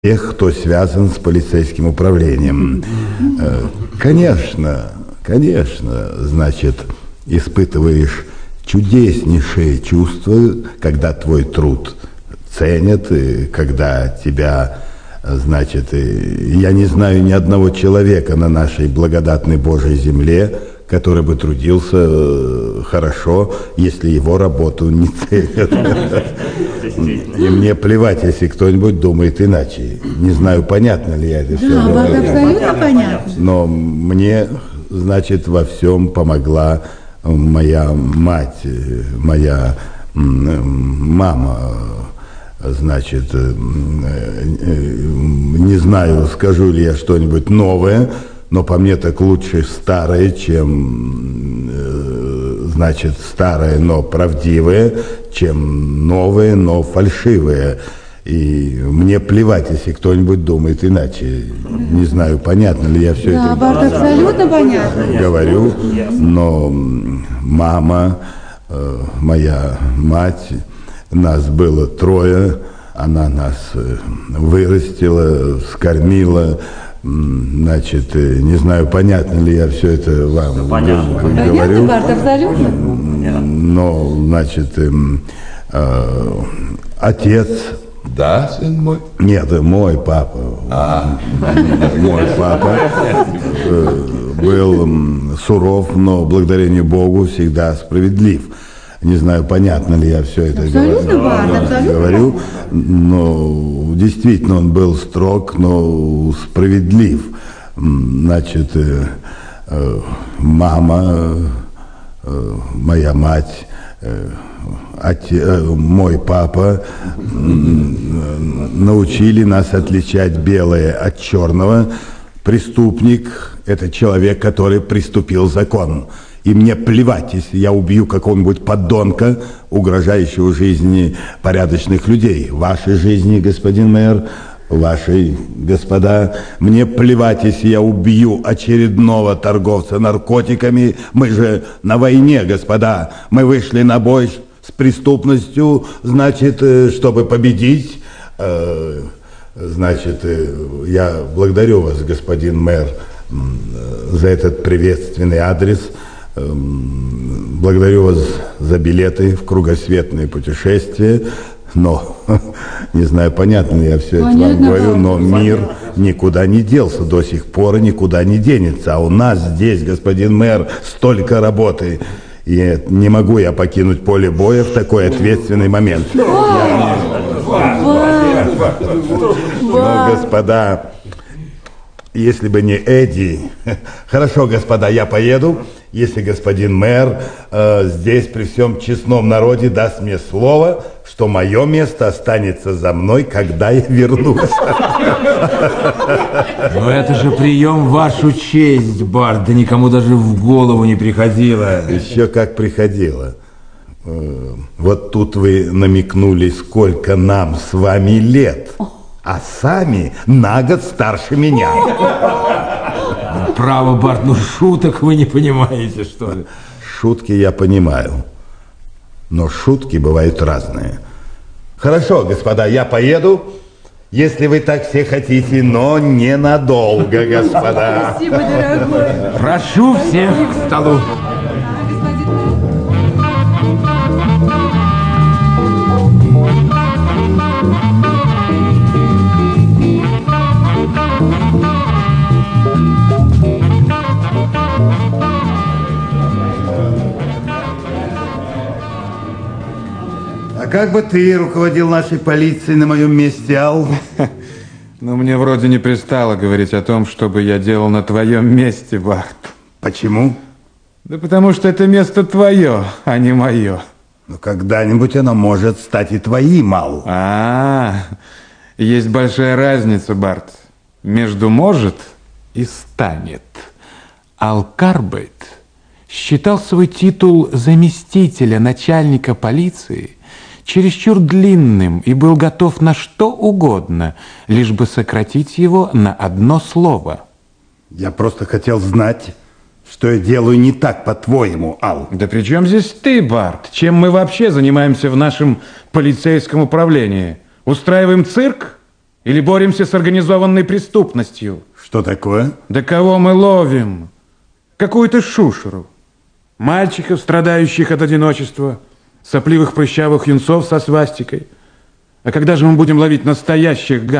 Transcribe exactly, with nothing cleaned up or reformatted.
тех, кто связан с полицейским управлением. Конечно, конечно, значит, испытываешь чудеснейшие чувства, когда твой труд ценят, и когда тебя, значит, я не знаю ни одного человека на нашей благодатной Божьей земле, который бы трудился хорошо, если его работу не ценят. И мне плевать, если кто-нибудь думает иначе. Не знаю, понятно ли я это все. Да, вам абсолютно понятно. Но мне, значит, во всем помогла моя мать, моя мама. Значит, не знаю, скажу ли я что-нибудь новое, но по мне так лучше старое, чем, значит, старое, но правдивое, чем новое, но фальшивое. И мне плевать, если кто-нибудь думает иначе. Не знаю, понятно ли я все да, это Барт, абсолютно понятно. говорю, но мама, моя мать, нас было трое, она нас вырастила, скормила. Значит, не знаю, понятно ли я все это вам понятно. говорю. Понятно, Барт, абсолютно. Но, значит, э, отец... Да, сын мой? Нет, мой папа. А. Мой папа был суров, но благодарение Богу всегда справедлив. Не знаю, понятно ли я все это абсолютно, говорю, Барт, абсолютно. говорю, но действительно он был строг, но справедлив. Значит, мама, моя мать, отец, мой папа научили нас отличать белое от черного. Преступник – это человек, который приступил закон. И мне плевать, если я убью какого-нибудь подонка, угрожающего жизни порядочных людей. Вашей жизни, господин мэр, вашей, господа. Мне плевать, если я убью очередного торговца наркотиками. Мы же на войне, господа. Мы вышли на бой с преступностью, значит, чтобы победить. Значит, я благодарю вас, господин мэр, за этот приветственный адрес. Благодарю вас за билеты в кругосветное путешествие, но, не знаю, понятно ли я все понятно, это вам говорю, но мир никуда не делся до сих пор и никуда не денется. А у нас здесь, господин мэр, столько работы. И не могу я покинуть поле боя в такой ответственный момент. Но, господа, если бы не Эдди... Хорошо, господа, я поеду, если господин мэр э, здесь при всем честном народе даст мне слово, что мое место останется за мной, когда я вернусь. Но это же прием в вашу честь, Барт, да никому даже в голову не приходило. Еще как приходило. Э, вот тут вы намекнули, сколько нам с вами лет. А сами на год старше меня. Право, Барт, ну шуток вы не понимаете, что ли? Шутки я понимаю, но шутки бывают разные. Хорошо, господа, я поеду, если вы так все хотите, но ненадолго, господа. Спасибо, дорогой. Прошу всех к столу. Как бы ты руководил нашей полицией на моем месте, Ал? Ну, мне вроде не пристало говорить о том, что бы я делал на твоем месте, Барт. Почему? Да потому что это место твое, а не мое. Ну, когда-нибудь оно может стать и твоим, Ал. А, есть большая разница, Барт, между «может» и «станет». Ал Карбайт считал свой титул заместителя начальника полиции чересчур длинным и был готов на что угодно, лишь бы сократить его на одно слово. Я просто хотел знать, что я делаю не так, по-твоему, Ал. Да при чем здесь ты, Барт? Чем мы вообще занимаемся в нашем полицейском управлении? Устраиваем цирк? Или боремся с организованной преступностью? Что такое? Да кого мы ловим? Какую-то шушеру. Мальчиков, страдающих от одиночества, сопливых прыщавых юнцов со свастикой. А когда же мы будем ловить настоящих